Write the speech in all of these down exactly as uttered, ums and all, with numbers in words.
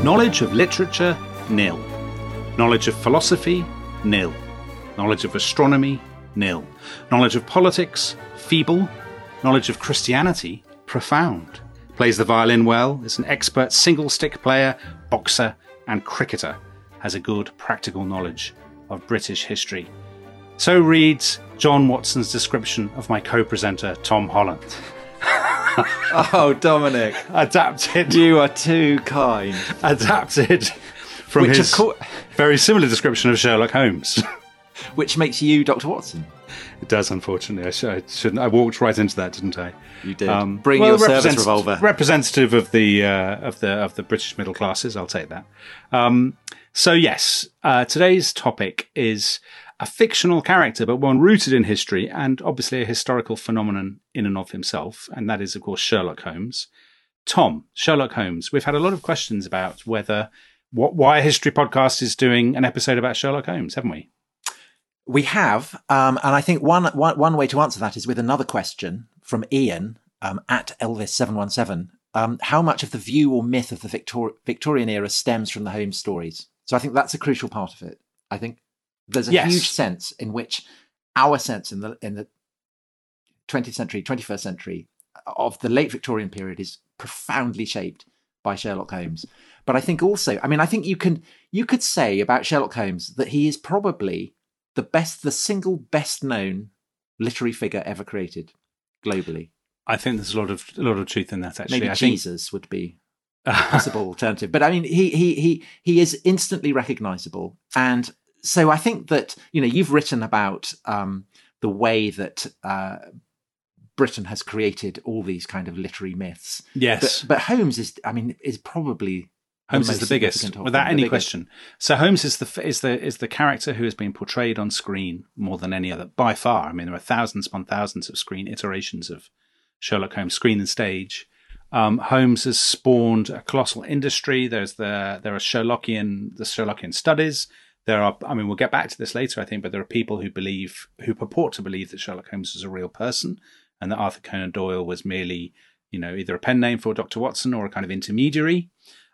Knowledge of literature, nil. Knowledge of philosophy, nil. Knowledge of astronomy, nil. Knowledge of politics, feeble. Knowledge of Christianity, profound. Plays the violin well, is an expert single-stick player, boxer and cricketer. Has a good practical knowledge of British history. So reads John Watson's description of my co-presenter, Tom Holland. Oh, Dominic. Adapted. You are too kind. Adapted from Which his of course, very similar description of Sherlock Holmes. which makes you Doctor Watson. It does, unfortunately. I, sh- I shouldn't. I walked right into that, didn't I? You did. Um, Bring well, your service represent- revolver. Representative of the uh, of the of the British middle classes. I'll take that. Um, so yes, uh, today's topic is a fictional character, but one rooted in history and obviously a historical phenomenon in and of himself, and that is, of course, Sherlock Holmes. Tom, Sherlock Holmes. We've had a lot of questions about whether what why a history podcast is doing an episode about Sherlock Holmes, haven't we? We have, um, and I think one, one one way to answer that is with another question from Ian um, at Elvis seven one seven. Um, how much of the view or myth of the Victor- Victorian era stems from the Holmes stories? So I think that's a crucial part of it. I think there's a Yes. huge sense in which our sense in the in the twentieth century, twenty-first century of the late Victorian period is profoundly shaped by Sherlock Holmes. But I think also, I mean, I think you can you could say about Sherlock Holmes that he is probably the best, the single best known literary figure ever created globally. I think there's a lot of a lot of truth in that. Actually, Maybe I think Jesus would be a possible alternative, but I mean, he he he he is instantly recognisable, and so I think that, you know, you've written about um, the way that uh, Britain has created all these kind of literary myths. Yes, but, but Holmes is, I mean, is probably Holmes the is most the biggest, significant of without them, any the biggest. question. So Holmes is the is the is the character who has been portrayed on screen more than any other by far. I mean, there are thousands upon thousands of screen iterations of Sherlock Holmes, screen and stage. Um, Holmes has spawned a colossal industry. There's the there are Sherlockian the Sherlockian studies. There are, I mean, we'll get back to this later, I think, but there are people who believe, who purport to believe that Sherlock Holmes is a real person and that Arthur Conan Doyle was merely, you know, either a pen name for Doctor Watson or a kind of intermediary.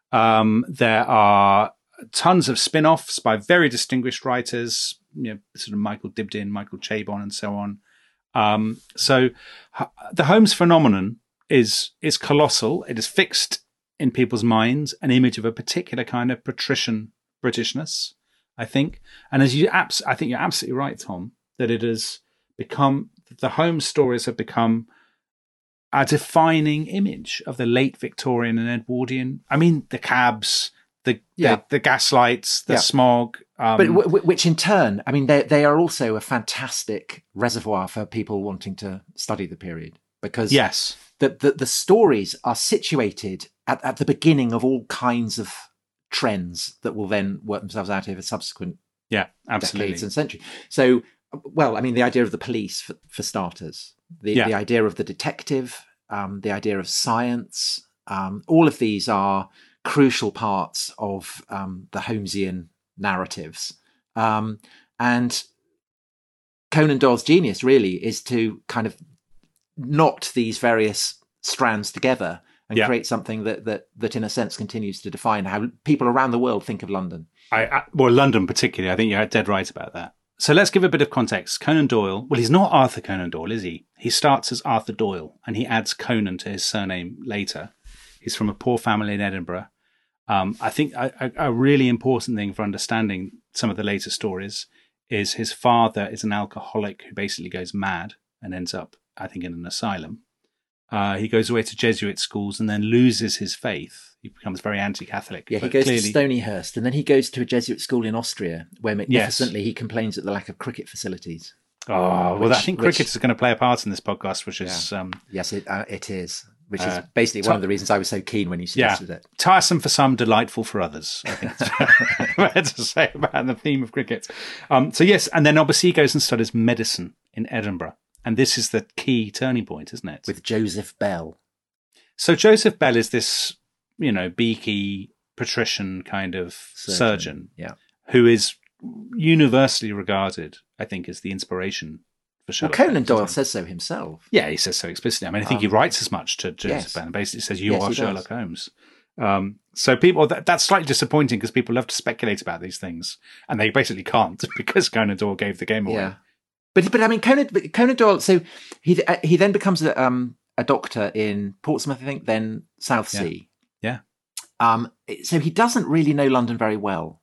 Um, there are tons of spin-offs by very distinguished writers, you know, sort of Michael Dibdin, Michael Chabon, and so on. Um, so h- the Holmes phenomenon is is colossal. It is fixed in people's minds, an image of a particular kind of patrician Britishness, I think. And as you, abs- I think you're absolutely right, Tom, that it has become, the Holmes stories have become a defining image of the late Victorian and Edwardian. I mean, the cabs, the Yeah. the, the gaslights, the Yeah. smog. Um, But w- w- which in turn, I mean, they they are also a fantastic reservoir for people wanting to study the period, because yes, the, the, the stories are situated at, at the beginning of all kinds of trends that will then work themselves out over subsequent yeah, absolutely. decades and centuries. So, well, I mean, the idea of the police, for, for starters, the, Yeah. the idea of the detective, um, the idea of science, um, all of these are crucial parts of um, the Holmesian narratives. Um, and Conan Doyle's genius really is to kind of knot these various strands together and Yeah. create something that, that, that in a sense continues to define how people around the world think of London. I, I, well, London particularly, I think you're dead right about that. So let's give a bit of context. Conan Doyle, well, he's not Arthur Conan Doyle, is he? He starts as Arthur Doyle and he adds Conan to his surname later. He's from a poor family in Edinburgh. Um, I think a, a, a really important thing for understanding some of the later stories is his father is an alcoholic who basically goes mad and ends up, I think, in an asylum. Uh, he goes away to Jesuit schools and then loses his faith. He becomes very anti-Catholic. Yeah, he But goes clearly, to Stonyhurst, and then he goes to a Jesuit school in Austria, where magnificently he complains at the lack of cricket facilities. Oh, well, Which- I think which- cricket is going to play a part in this podcast, which is um, Yes, it uh, it is, which is Uh, basically ti- one of the reasons I was so keen when you yeah, suggested it. tiresome for some, delightful for others. I think that's fair to say about the theme of cricket. Um, so yes, and then obviously he goes and studies medicine in Edinburgh, and this is the key turning point, isn't it? With Joseph Bell. So Joseph Bell is this, you know, beaky patrician kind of surgeon, Surgeon, yeah. who is universally regarded, I think, as the inspiration for Well, Sherlock Conan Holmes, Doyle isn't he? says so himself. Yeah, he says so explicitly. I mean, I think he Um, writes as much to Joseph yes. Bell and basically says, you Yes, are he does. Sherlock Holmes. Um, so people that, that's slightly disappointing because people love to speculate about these things, and they basically can't because Conan Doyle gave the game away. Yeah, but but I mean Conan Conan Doyle. So he he then becomes a, um, a doctor in Portsmouth, I think, then South Sea. Yeah. Um. So he doesn't really know London very well,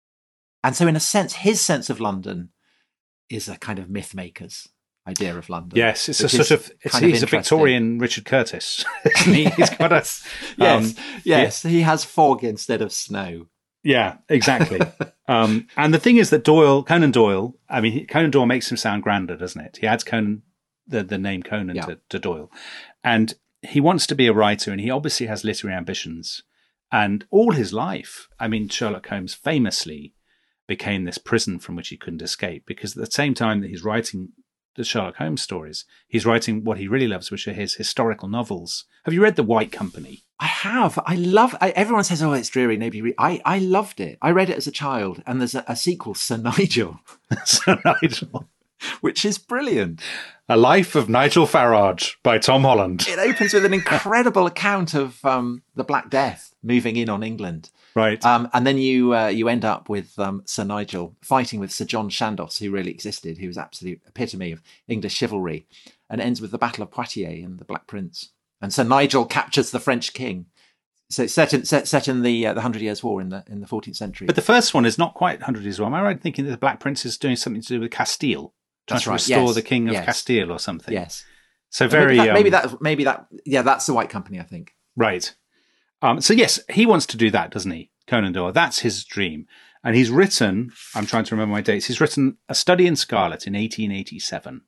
and so in a sense, his sense of London is a kind of myth maker's idea of London. Yes, it's a sort of, it's, he's a Victorian Richard Curtis. He's got a yes, um, yes. He, he has fog instead of snow. Yeah, exactly. um, and the thing is that Doyle, Conan Doyle, I mean, Conan Doyle makes him sound grander, doesn't it? He adds Conan, the the name Conan yeah. to, to Doyle, and he wants to be a writer, and he obviously has literary ambitions. And all his life, I mean, Sherlock Holmes famously became this prison from which he couldn't escape, because at the same time that he's writing the Sherlock Holmes stories, he's writing what he really loves, which are his historical novels. Have you read The White Company? I have. I love. I, everyone says, "Oh, it's dreary." Nobody. Re-. I I loved it. I read it as a child, and there's a, a sequel, Sir Nigel, Sir Nigel, which is brilliant. A Life of Nigel Farage by Tom Holland. It opens with an incredible account of um, the Black Death moving in on England. Right. Um, and then you uh, you end up with um, Sir Nigel fighting with Sir John Chandos, who really existed, who was absolute epitome of English chivalry, and it ends with the Battle of Poitiers and the Black Prince. And Sir Nigel captures the French king. So it's set in, set, set in the uh, the Hundred Years' War in the in the fourteenth century. But the first one is not quite Hundred Years' War. Am I right in thinking that the Black Prince is doing something to do with Castile? That's trying right. to restore yes. the king of yes. Castile or something. Yes. So very maybe that, um, maybe that maybe that yeah that's the White Company, I think. Right. Um, so yes, he wants to do that, doesn't he? Conan Doyle. That's his dream. And he's written, I'm trying to remember my dates, he's written A Study in Scarlet in eighteen eighty-seven.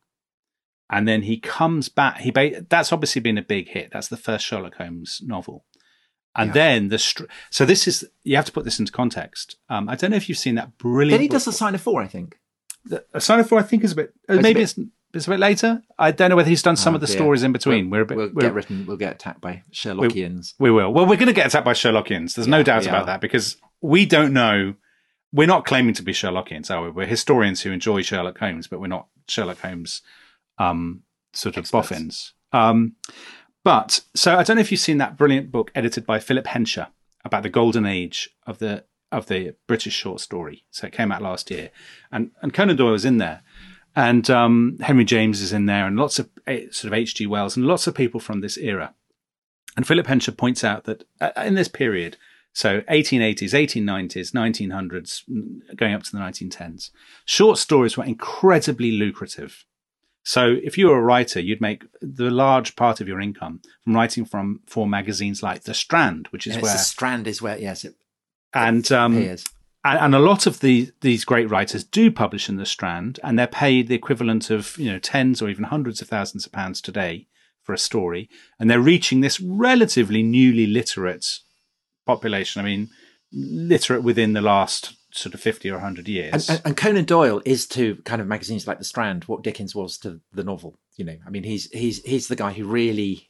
And then he comes back. He ba- That's obviously been a big hit. That's the first Sherlock Holmes novel. And yeah. then the, str- so this is, you have to put this into context. Um, I don't know if you've seen that brilliant. Then he does The Sign of Four, I think. The, A Sign of Four, I think is a bit, uh, maybe it's, a bit, it's, it's a bit later. I don't know whether he's done some oh, of the dear. stories in between. We'll, we're a bit, we'll we're, get written, we'll get attacked by Sherlockians. We, we will. Well, we're going to get attacked by Sherlockians. There's yeah, no doubt about that, because we don't know. We're not claiming to be Sherlockians, are we? We're historians who enjoy Sherlock Holmes, but we're not Sherlock Holmes um, sort of Experts. boffins. Um, but, so I don't know if you've seen that brilliant book edited by Philip Hensher about the golden age of the of the British short story. So it came out last year. And, and Conan Doyle is in there. And um, Henry James is in there, and lots of uh, sort of H G Wells, and lots of people from this era. And Philip Hensher points out that uh, in this period, so eighteen eighties, eighteen nineties, nineteen hundreds, going up to the nineteen tens, short stories were incredibly lucrative. So if you were a writer, you'd make the large part of your income from writing from for magazines like The Strand, which is yes, where The Strand is where yes, it, and it um, appears. And, and a lot of the, these great writers do publish in The Strand, and they're paid the equivalent of, you know, tens or even hundreds of thousands of pounds today for a story. And they're reaching this relatively newly literate population. I mean, literate within the last sort of fifty or one hundred years. And, and Conan Doyle is to kind of magazines like The Strand what Dickens was to the novel. You know, I mean, he's he's he's the guy who really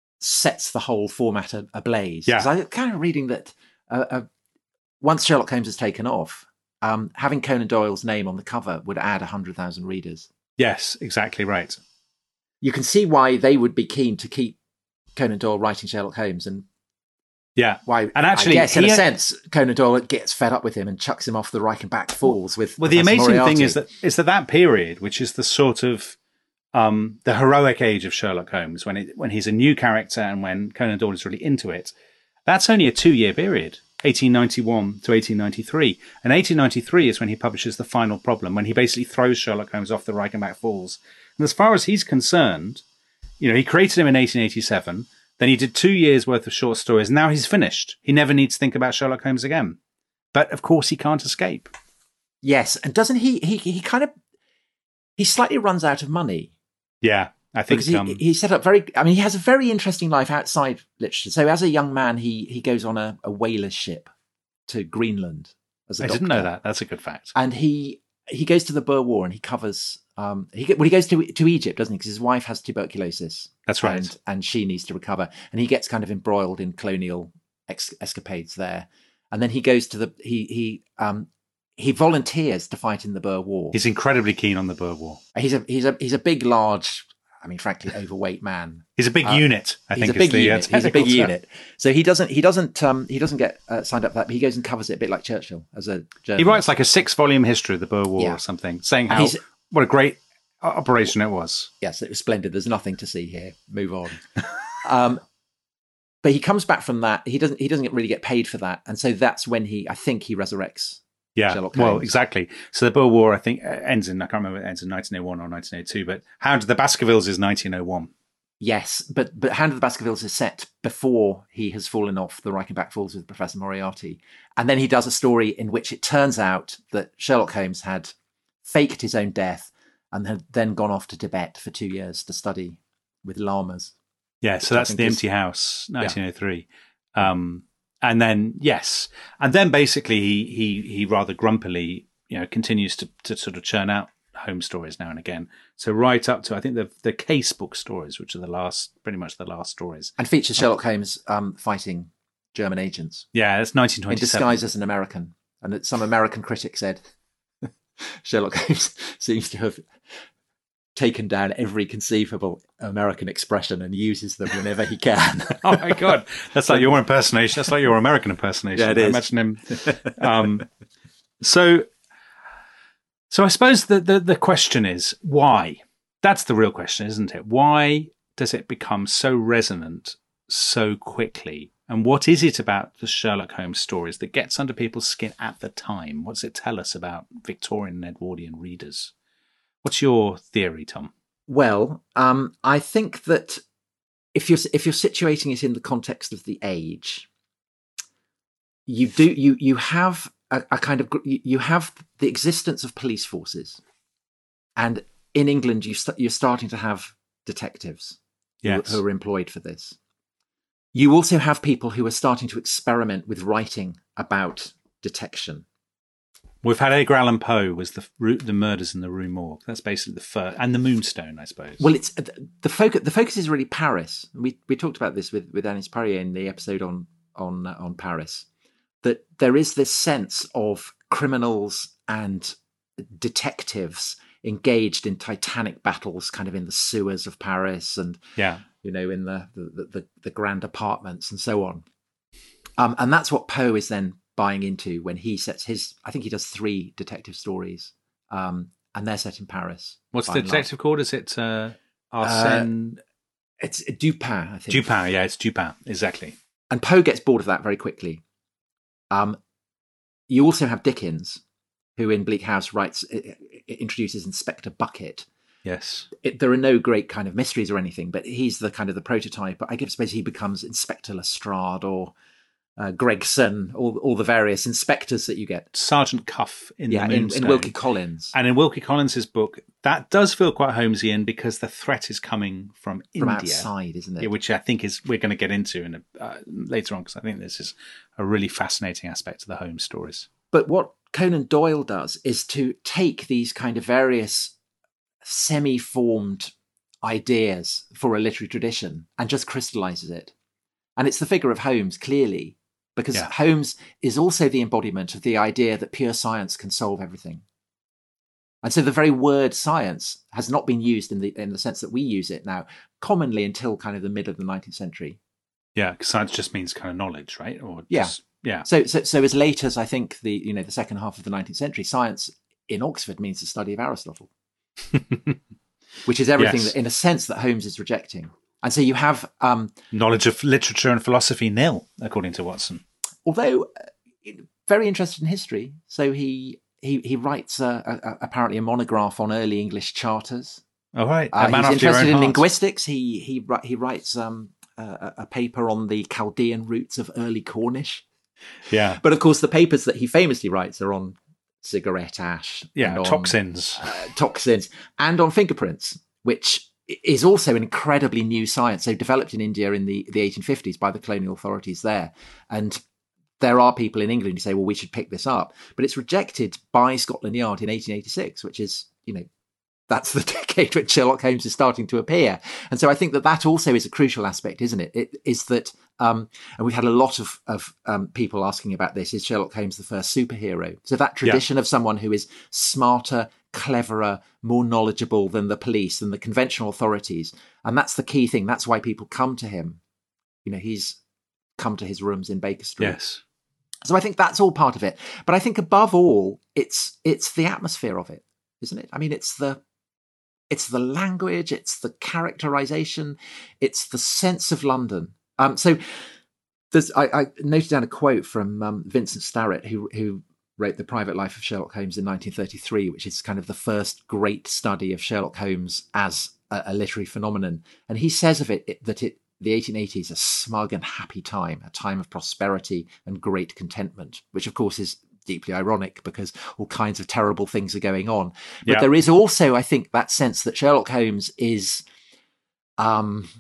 sets the whole format ablaze. Yeah. I was kind of reading that uh, uh, once Sherlock Holmes has taken off, um, having Conan Doyle's name on the cover would add one hundred thousand readers. Yes, exactly right. You can see why they would be keen to keep Conan Doyle writing Sherlock Holmes, and yeah, why? And actually, I guess in he, a sense, Conan Doyle gets fed up with him and chucks him off the Reichenbach Falls. With well, the amazing Moriarty. thing is that is that that period, which is the sort of um, the heroic age of Sherlock Holmes, when it, when he's a new character and when Conan Doyle is really into it, that's only a two-year period, eighteen ninety-one to eighteen ninety-three. And eighteen ninety-three is when he publishes The Final Problem, when he basically throws Sherlock Holmes off the Reichenbach Falls. And as far as he's concerned, you know, he created him in eighteen eighty-seven. Then he did two years worth of short stories. Now he's finished. He never needs to think about Sherlock Holmes again. But of course he can't escape. Yes. And doesn't he, he, he kind of, he slightly runs out of money. Yeah. I think he, um, he set up very, I mean, he has a very interesting life outside literature. So as a young man, he, he goes on a, a whaler ship to Greenland as a I doctor. didn't know that. That's a good fact. And he, he goes to the Boer War and he covers, um, he, well, he goes to, to Egypt, doesn't he? Because his wife has tuberculosis. That's right. And, and she needs to recover. And he gets kind of embroiled in colonial ex- escapades there. And then he goes to the, he, he, um, he volunteers to fight in the Boer War. He's incredibly keen on the Boer War. He's a, he's a, he's a big, large, I mean, frankly, overweight man. He's a big uh, unit. I he's think a big is the, unit. Uh, he's a big term. unit. So he doesn't he doesn't um, he doesn't get uh, signed up for that. But he goes and covers it a bit like Churchill as a journalist. He writes like a six volume history of the Boer War yeah. or something, saying how what a great operation it was. Yes, it was splendid. There's nothing to see here. Move on. um, but he comes back from that. He doesn't he doesn't really get paid for that, and so that's when he I think he resurrects. Yeah, Sherlock Holmes. Well, exactly. So the Boer War, I think, ends in, I can't remember, it ends in nineteen oh one or nineteen oh two, but Hound of the Baskervilles is nineteen oh one. Yes, but but Hound of the Baskervilles is set before he has fallen off the Reichenbach Falls with Professor Moriarty. And then he does a story in which it turns out that Sherlock Holmes had faked his own death and had then gone off to Tibet for two years to study with lamas. Yeah, so that's The Empty is, House, nineteen oh three. Yeah. Um And then, yes. And then basically he, he, he rather grumpily, you know, continues to, to sort of churn out Holmes stories now and again. So right up to, I think, the the case book stories, which are the last, pretty much the last stories. And features Sherlock Holmes um, fighting German agents. Yeah, that's nineteen twenty-seven. In disguise as an American. And that some American critic said Sherlock Holmes seems to have taken down every conceivable American expression and uses them whenever he can. Oh my God. That's like your impersonation. That's like your American impersonation. Yeah, it is. I imagine him. Um, so, so I suppose the, the, the question is why? That's the real question, isn't it? Why does it become so resonant so quickly? And what is it about the Sherlock Holmes stories that gets under people's skin at the time? What does it tell us about Victorian and Edwardian readers? What's your theory, Tom? Well, um, I think that if you're if you're situating it in the context of the age, you do you you have a, a kind of you have the existence of police forces, and in England you st- you're starting to have detectives yes. who, who are employed for this. You also have people who are starting to experiment with writing about detection. We've had Edgar Allan Poe was the the murders in the Rue Morgue. That's basically the first, and the Moonstone, I suppose. Well, it's the focus. The focus is really Paris. We we talked about this with with Agnès Parrier in the episode on on uh, on Paris. That there is this sense of criminals and detectives engaged in titanic battles, kind of in the sewers of Paris, and yeah, you know, in the the the, the grand apartments and so on. Um, and that's what Poe is then buying into when he sets his, I think he does three detective stories, um, and they're set in Paris. What's the detective called? Is it uh, Arsène? Uh, it's Dupin, I think. Dupin, yeah, it's Dupin, exactly. And Poe gets bored of that very quickly. Um, you also have Dickens, who in Bleak House writes, introduces Inspector Bucket. Yes. It, there are no great kind of mysteries or anything, but he's the kind of the prototype. I suppose he becomes Inspector Lestrade or Uh, Gregson, all all the various inspectors that you get. Sergeant Cuff in yeah, the in, Moonstone. in Wilkie Collins. And in Wilkie Collins's book, that does feel quite Holmesian because the threat is coming from, from India. outside, isn't it? Yeah, which I think is we're going to get into in a, uh, later on because I think this is a really fascinating aspect of the Holmes stories. But what Conan Doyle does is to take these kind of various semi-formed ideas for a literary tradition and just crystallizes it. And it's the figure of Holmes, clearly, because yeah. Holmes is also the embodiment of the idea that pure science can solve everything. And so the very word science has not been used in the in the sense that we use it now, commonly until kind of the middle of the nineteenth century. Yeah, because science just means kind of knowledge, right? Or yeah, just, yeah. So, so, so as late as I think the you know the second half of the nineteenth century, science in Oxford means the study of Aristotle, which is everything yes. that, in a sense, that Holmes is rejecting. And so you have um, knowledge of literature and philosophy nil, according to Watson. Although uh, very interested in history, so he he he writes a, a, apparently a monograph on early English charters. Oh right, uh, man he's after your interested own in heart. linguistics. He he he writes um, a, a paper on the Chaldean roots of early Cornish. Yeah, but of course the papers that he famously writes are on cigarette ash. Yeah, and on, toxins, uh, toxins, and on fingerprints, which is also an incredibly new science. So developed in India in the, the eighteen fifties by the colonial authorities there. And there are people in England who say, well, we should pick this up. But it's rejected by Scotland Yard in eighteen eighty-six, which is, you know, that's the decade when Sherlock Holmes is starting to appear. And so I think that that also is a crucial aspect, isn't it? It is that, um, and we've had a lot of, of um, people asking about this, is Sherlock Holmes the first superhero? So that tradition yeah. of someone who is smarter, cleverer, more knowledgeable than the police, than the conventional authorities. And that's the key thing. That's why people come to him. You know, he's come to his rooms in Baker Street. Yes. So I think that's all part of it. But I think above all, it's it's the atmosphere of it, isn't it? I mean, it's the it's the language, it's the characterization, it's the sense of London. Um, so there's I, I noted down a quote from um, Vincent Starrett, who who wrote The Private Life of Sherlock Holmes in nineteen thirty-three, which is kind of the first great study of Sherlock Holmes as a, a literary phenomenon. And he says of it, it that it the eighteen eighties, a smug and happy time, a time of prosperity and great contentment, which of course is deeply ironic because all kinds of terrible things are going on. But Yeah. there is also, I think, that sense that Sherlock Holmes is, um,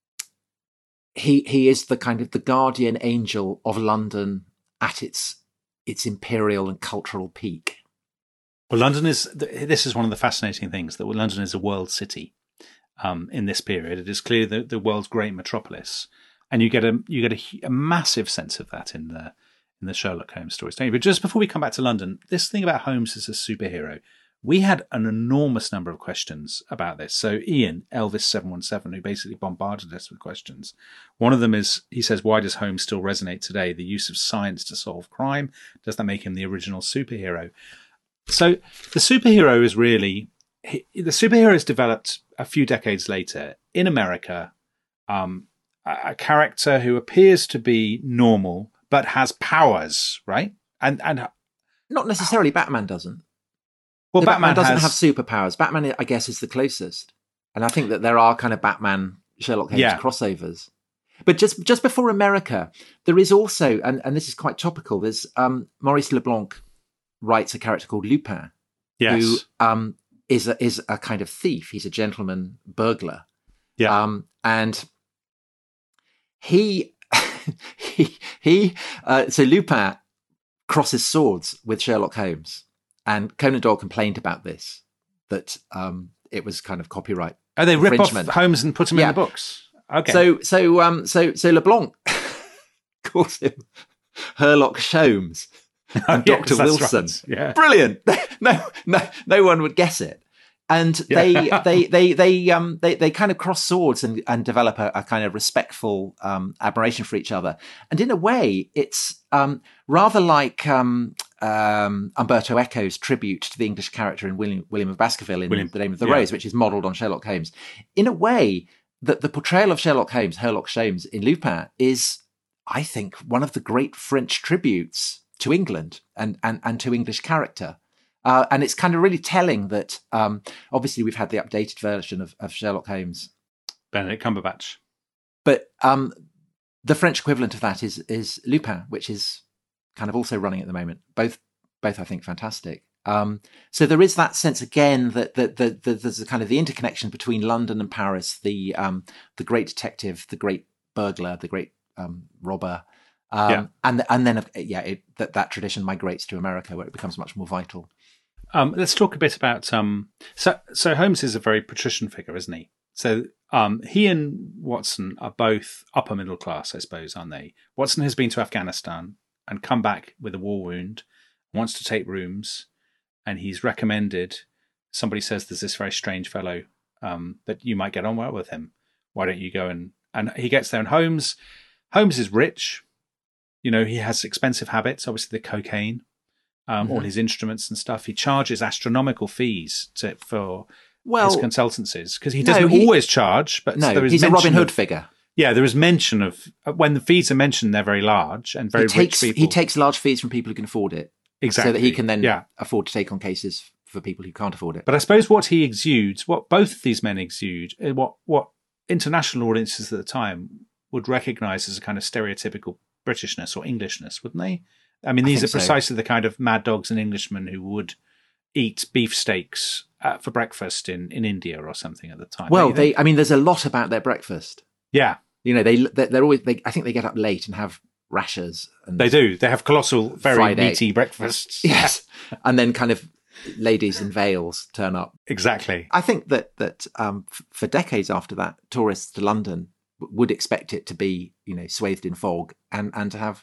he he is the kind of the guardian angel of London at its its imperial and cultural peak. Well, London is, this is one of the fascinating things, that London is a world city. Um, in this period, it is clearly the, the world's great metropolis, and you get a you get a, a massive sense of that in the in the Sherlock Holmes stories, don't you? But just before we come back to London, this thing about Holmes as a superhero, we had an enormous number of questions about this. So Ian, Elvis seven one seven, who basically bombarded us with questions. One of them is, he says, why does Holmes still resonate today? The use of science to solve crime, does that make him the original superhero? So the superhero is really, he, the superhero is developed a few decades later in America, um, a, a character who appears to be normal but has powers, right? And and Not necessarily. Batman doesn't. well, No, Batman, Batman doesn't has, have superpowers. Batman, I guess, is the closest, and I think that there are kind of Batman Sherlock Holmes Yeah. crossovers. But just just before America, there is also, and, and this is quite topical. There's um, Maurice Leblanc writes a character called Lupin, yes, who um, is a, is a kind of thief. He's a gentleman burglar. yeah, Um, and he, he, he uh, so Lupin crosses swords with Sherlock Holmes, and Conan Doyle complained about this, that um, it was kind of copyright. oh, they rip off infringement. Holmes and put him Yeah. in the books. Okay, So, so, um, so, so LeBlanc calls him Herlock Sholmes and Yes, Doctor that's Wilson. right. Yeah, Brilliant. No, no, no one would guess it. And they, Yeah. they, they, they, um, they, they kind of cross swords and, and develop a, a kind of respectful um, admiration for each other. And in a way, it's um, rather like um, um, Umberto Eco's tribute to the English character in William, William of Baskerville in William, The Name of the yeah. Rose, which is modelled on Sherlock Holmes. In a way, that the portrayal of Sherlock Holmes, Herlock Sholmes in Lupin, is, I think, one of the great French tributes to England and and, and to English character. Uh, and it's kind of really telling that, um, obviously, we've had the updated version of, of Sherlock Holmes, Benedict Cumberbatch. but um, the French equivalent of that is is Lupin, which is kind of also running at the moment. Both, both, I think, fantastic. Um, so there is that sense again that, that, that, that there's a kind of the interconnection between London and Paris, the um, the great detective, the great burglar, the great um, robber, um, Yeah. and and then yeah, it, that that tradition migrates to America where it becomes much more vital. Um, let's talk a bit about um, so so Holmes is a very patrician figure, isn't he? So um, he and Watson are both upper middle class, I suppose, aren't they? Watson has been to Afghanistan and come back with a war wound, wants to take rooms, and he's recommended. Somebody says there's this very strange fellow um, that you might get on well with him. Why don't you go and and he gets there? And Holmes, Holmes is rich. You know, he has expensive habits. Obviously, the cocaine. Um, Mm-hmm. all his instruments and stuff. He charges astronomical fees to, for Well, his consultancies because he no, doesn't he- always charge. But no, there is he's a mention Robin Hood of- figure. Yeah, there is mention of when the fees are mentioned, they're very large and very He takes rich people. he takes large fees from people who can afford it, exactly so that he can then yeah. afford to take on cases for people who can't afford it. But I suppose what he exudes, what both of these men exude, uh, what what international audiences at the time would recognise as a kind of stereotypical Britishness or Englishness, wouldn't they? I mean, I these are think so. precisely the kind of mad dogs and Englishmen who would eat beefsteaks uh, for breakfast in, in India or something at the time. Well, don't you think? they I mean, there's a lot about their breakfast. yeah, You know, they they're, they're always. They, I think they get up late and have rashers. And they do. They have colossal, very Fried egg. meaty breakfasts. Yes, and then kind of ladies in veils turn up. Exactly. I think that that um, f- for decades after that, tourists to London w- would expect it to be, you know, swathed in fog and and to have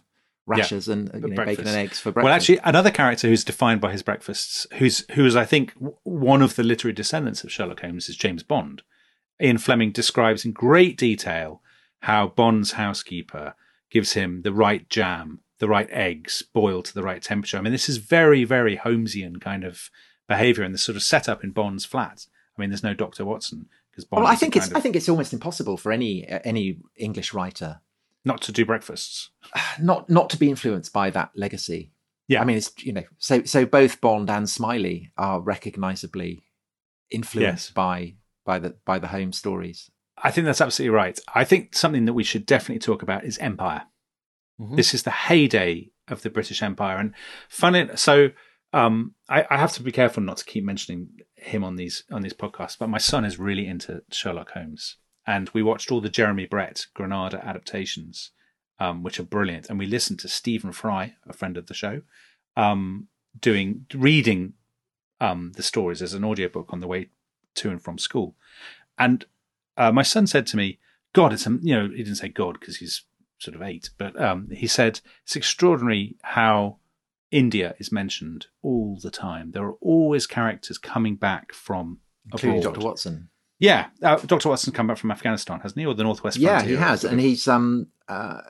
rashers yeah, and you know, bacon and eggs for breakfast. Well, actually, another character who's defined by his breakfasts, who's who is, I think, one of the literary descendants of Sherlock Holmes, is James Bond. Ian Fleming describes in great detail how Bond's housekeeper gives him the right jam, the right eggs, boiled to the right temperature. I mean, this is very, very Holmesian kind of behaviour and the sort of setup in Bond's flat. I mean, there's no Doctor Watson because Bond. Well, I think it's of, I think it's almost impossible for any uh, any English writer not to do breakfasts, not not to be influenced by that legacy. Yeah, I mean, it's you know, so so both Bond and Smiley are recognisably influenced yes. by by the by the Holmes stories. I think that's absolutely right. I think something that we should definitely talk about is Empire. Mm-hmm. This is the heyday of the British Empire, and funny so. Um, I, I have to be careful not to keep mentioning him on these on these podcasts, but my son is really into Sherlock Holmes, and we watched all the Jeremy Brett Granada adaptations, um, which are brilliant, and we listened to Stephen Fry, a friend of the show, um, doing reading um, the stories as an audiobook on the way to and from school, and uh, my son said to me, "God, it's a, you know," he didn't say God because he's sort of eight, but um, he said it's extraordinary how India is mentioned all the time. There are always characters coming back from including abroad. Doctor Watson. Yeah, uh, Doctor Watson's come back from Afghanistan, hasn't he, or the Northwest yeah, Frontier? Yeah, he has, and he's um, uh,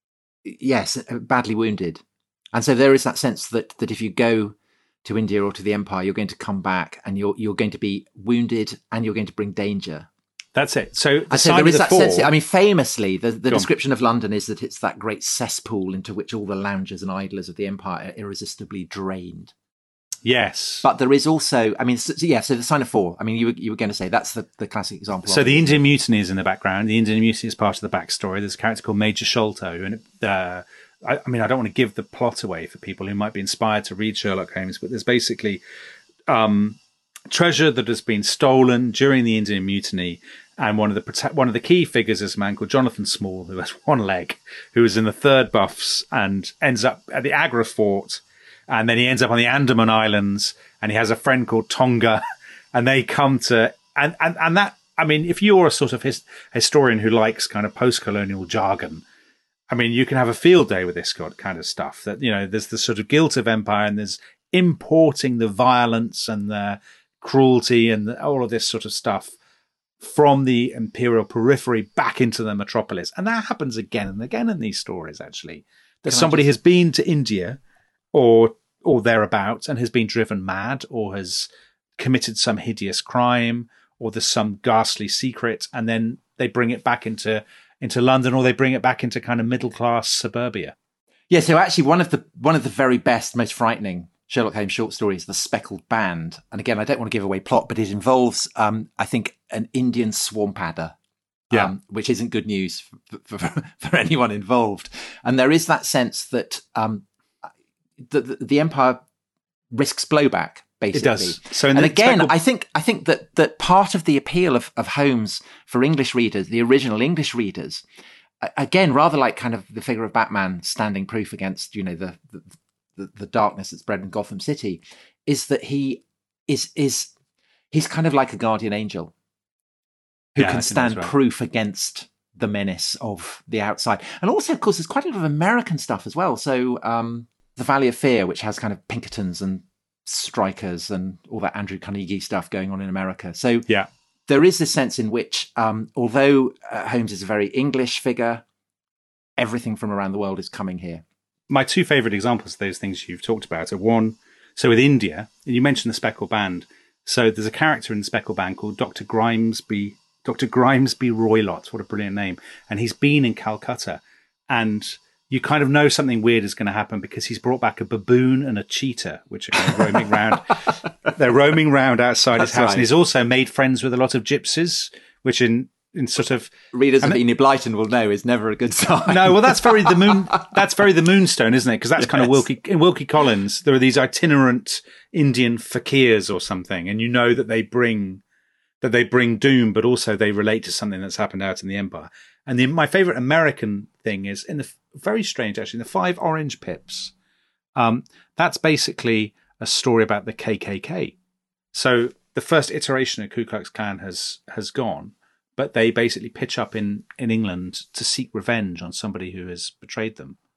yes, badly wounded, and so there is that sense that that if you go to India or to the Empire, you're going to come back, and you're you're going to be wounded, and you're going to bring danger. That's it. So, the and so there is the that four, sense. I mean, famously, the, the Go description on. of London is that it's that great cesspool into which all the loungers and idlers of the Empire are irresistibly drained. Yes, but there is also, I mean, so, yeah. So the Sign of Four. I mean, you were you were going to say that's the, the classic example. So of the it. Indian Mutiny is in the background. The Indian Mutiny is part of the backstory. There's a character called Major Sholto, and uh, I, I mean, I don't want to give the plot away for people who might be inspired to read Sherlock Holmes, but there's basically um, treasure that has been stolen during the Indian Mutiny. And one of the one of the key figures is a man called Jonathan Small, who has one leg, who is in the third Buffs and ends up at the Agra Fort. And then he ends up on the Andaman Islands, and he has a friend called Tonga. And they come to... And, and, and that... I mean, if you're a sort of his, historian who likes kind of post-colonial jargon, I mean, you can have a field day with this kind of stuff. That, you know, there's the sort of guilt of empire, and there's importing the violence and the cruelty and the, all of this sort of stuff from the imperial periphery back into the metropolis. And that happens again and again in these stories, actually. That Can somebody just... has been to India or or thereabouts and has been driven mad or has committed some hideous crime or there's some ghastly secret, and then they bring it back into into London, or they bring it back into kind of middle-class suburbia. Yeah, so actually one of the one of the very best, most frightening Sherlock Holmes short stories, The Speckled Band. And again, I don't want to give away plot, but it involves, um, I think, an Indian swamp adder, yeah. um, which isn't good news for, for, for anyone involved. And there is that sense that um, the, the, the Empire risks blowback, basically. It does. So in and the again, Speckled... I think I think that that part of the appeal of, of Holmes for English readers, the original English readers, again, rather like kind of the figure of Batman standing proof against, you know, the, the The, the darkness that's bred in Gotham City, is that he is is he's kind of like a guardian angel who yeah, can stand right. proof against the menace of the outside. And also, of course, there's quite a lot of American stuff as well. So um, the Valley of Fear, which has kind of Pinkertons and strikers and all that Andrew Carnegie stuff going on in America. So yeah. there is this sense in which, um, although uh, Holmes is a very English figure, everything from around the world is coming here. My two favourite examples of those things you've talked about are one, so with India, and you mentioned the Speckled Band. So there's a character in the Speckled Band called Doctor Grimesby, Doctor Grimesby Roylott. What a brilliant name. And he's been in Calcutta, and you kind of know something weird is going to happen because he's brought back a baboon and a cheetah, which are kind of roaming around. They're roaming around outside That's his house. right. And he's also made friends with a lot of gypsies, which in in sort of readers of Enid Blyton will know is never a good sign. No, well, that's very the moon. That's very the Moonstone, isn't it? Because that's yes. kind of Wilkie in Wilkie Collins. There are these itinerant Indian fakirs or something, and you know that they bring that they bring doom, but also they relate to something that's happened out in the Empire. And the, my favorite American thing is in the very strange, actually, in the Five Orange Pips. Um, that's basically a story about the K K K. So the first iteration of Ku Klux Klan has has gone. But they basically pitch up in, in England to seek revenge on somebody who has betrayed them.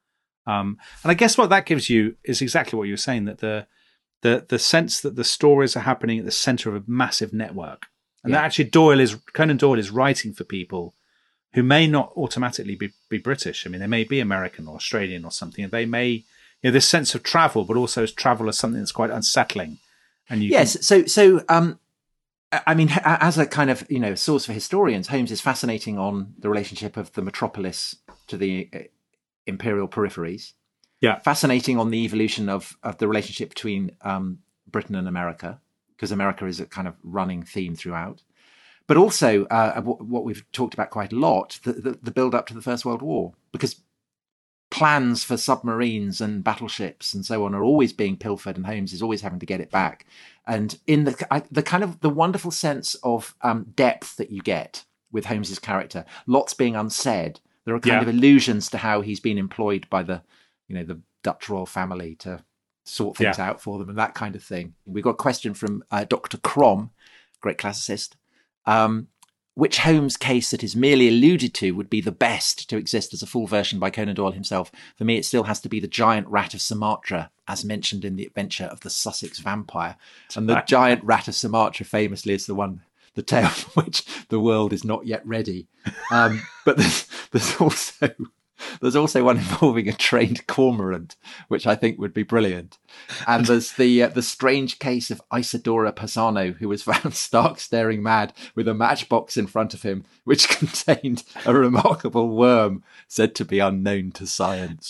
Um, and I guess what that gives you is exactly what you were saying, that the the the sense that the stories are happening at the center of a massive network, and Yeah. that actually Doyle is Conan Doyle is writing for people who may not automatically be, be British. I mean, they may be American or Australian or something, and they may, you know, this sense of travel, but also as travel as something that's quite unsettling. And you yes, can, so so um, I mean, as a kind of, you know, source for historians, Holmes is fascinating on the relationship of the metropolis to the imperial peripheries. Yeah. Fascinating on the evolution of, of the relationship between um, Britain and America, because America is a kind of running theme throughout. But also uh, what we've talked about quite a lot, the, the, the build up to the First World War, because plans for submarines and battleships and so on are always being pilfered, and Holmes is always having to get it back. And in the I, the kind of the wonderful sense of um, depth that you get with Holmes's character, lots being unsaid. There are kind Yeah. of allusions to how he's been employed by the, you know, the Dutch royal family to sort things Yeah. out for them and that kind of thing. We've got a question from uh, Doctor Crom, great classicist. Um, which Holmes case that is merely alluded to would be the best to exist as a full version by Conan Doyle himself? For me, it still has to be the giant rat of Sumatra, as mentioned in The Adventure of the Sussex Vampire. And the giant rat of Sumatra famously is the one, the tale for which the world is not yet ready. Um, but there's, there's also there's also one involving a trained cormorant, which I think would be brilliant. And there's the uh, the strange case of Isidora Pisano, who was found stark staring mad with a matchbox in front of him, which contained a remarkable worm said to be unknown to science.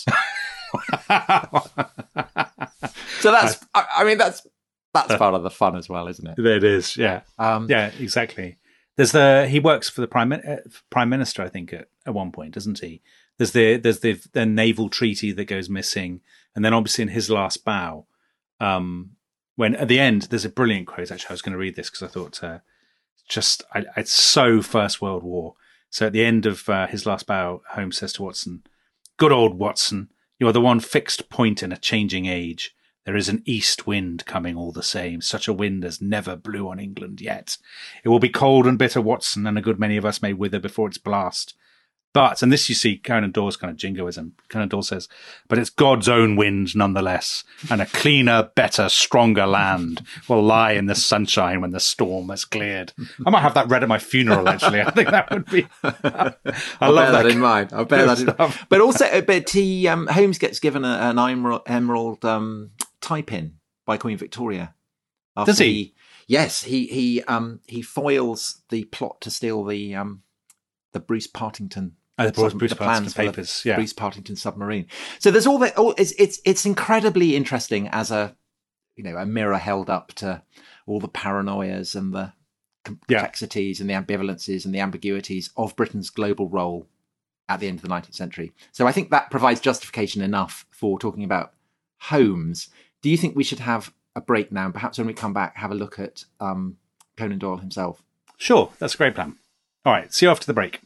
So that's, I, I mean, that's that's part of the fun as well, isn't it? It is, yeah, Um, yeah, exactly. There's the he works for the prime uh, prime minister, I think, at, at one point, doesn't he? There's the there's the, the naval treaty that goes missing, and then obviously in his last bow, um, when at the end there's a brilliant quote. Actually, I was going to read this because I thought uh, just I, it's so First World War. So at the end of uh, his last bow, Holmes says to Watson, "Good old Watson, you are the one fixed point in a changing age. There is an east wind coming all the same. Such a wind as never blew on England yet. It will be cold and bitter, Watson, and a good many of us may wither before its blast. But," and this you see Conan Doyle's kind of jingoism, Conan Doyle says, "but it's God's own wind nonetheless, and a cleaner, better, stronger land will lie in the sunshine when the storm has cleared." I might have that read at my funeral, actually. I think that would be... I I'll love bear that, that in mind. I'll bear that in mind. stuff. But also, but he, um, Holmes gets given a, an emerald, emerald um, tie-pin by Queen Victoria. After Does he? Yes, he he um, he foils the plot to steal the um, the Bruce Partington. Oh, the Bruce, sub- Bruce the Partington plans for the papers, yeah. Bruce Partington submarine. So there's all that. Oh, it's it's it's incredibly interesting as a, you know, a mirror held up to all the paranoias and the complexities and the ambivalences and the ambiguities of Britain's global role at the end of the nineteenth century. So I think that provides justification enough for talking about Holmes. Do you think we should have a break now, and perhaps when we come back, have a look at um, Conan Doyle himself? Sure, that's a great plan. All right, see you after the break.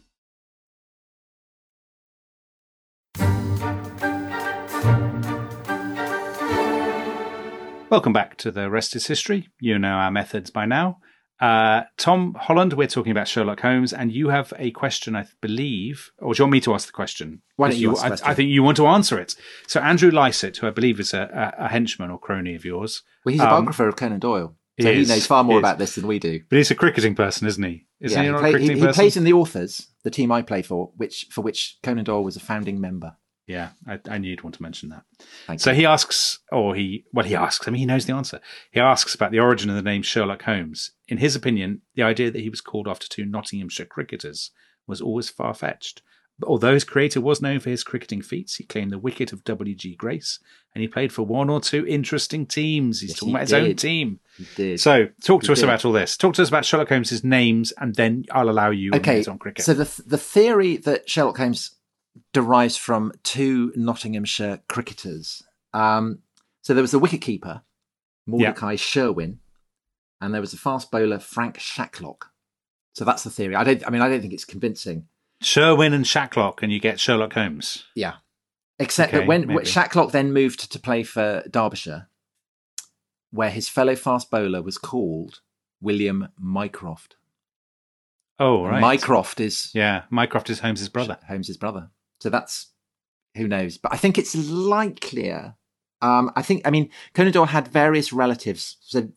Welcome back to The Rest is History. You know our methods by now. Uh, Tom Holland, we're talking about Sherlock Holmes, and you have a question, I believe, or do you want me to ask the question? Why don't you ask the I, question? I think you want to answer it. So Andrew Lycett, who I believe is a, a, a henchman or crony of yours. Well, he's a um, biographer of Conan Doyle, so he he is, knows far more he is. about this than we do. But he's a cricketing person, isn't he? Isn't Yeah, he he, not play- a he- cricketing he person? plays in the Authors, the team I play for, which for which Conan Doyle was a founding member. Yeah, I, I knew you'd want to mention that. Thank So you. he asks, or he, well, he asks, I mean, he knows the answer. He asks about the origin of the name Sherlock Holmes. In his opinion, the idea that he was called after two Nottinghamshire cricketers was always far-fetched. But although his creator was known for his cricketing feats, he claimed the wicket of W G Grace, and he played for one or two interesting teams. He's Yes, talking he about his own did. team. He did. So talk to He us did. about all this. Talk to us about Sherlock Holmes' names, and then I'll allow you Okay, news on cricket. so the the theory that Sherlock Holmes derives from two Nottinghamshire cricketers. Um, so there was the wicketkeeper, Mordecai Sherwin, and there was the fast bowler, Frank Shacklock. So that's the theory. I don't. I mean, I don't think it's convincing. Sherwin and Shacklock, and you get Sherlock Holmes. Yeah, except Okay, that when maybe. Shacklock then moved to play for Derbyshire, where his fellow fast bowler was called William Mycroft. Oh, right. Mycroft is Yeah, Mycroft is Holmes' brother. Holmes's brother. So that's who knows? But I think it's likelier. Um, I think, I mean, Conan Doyle had various relatives. So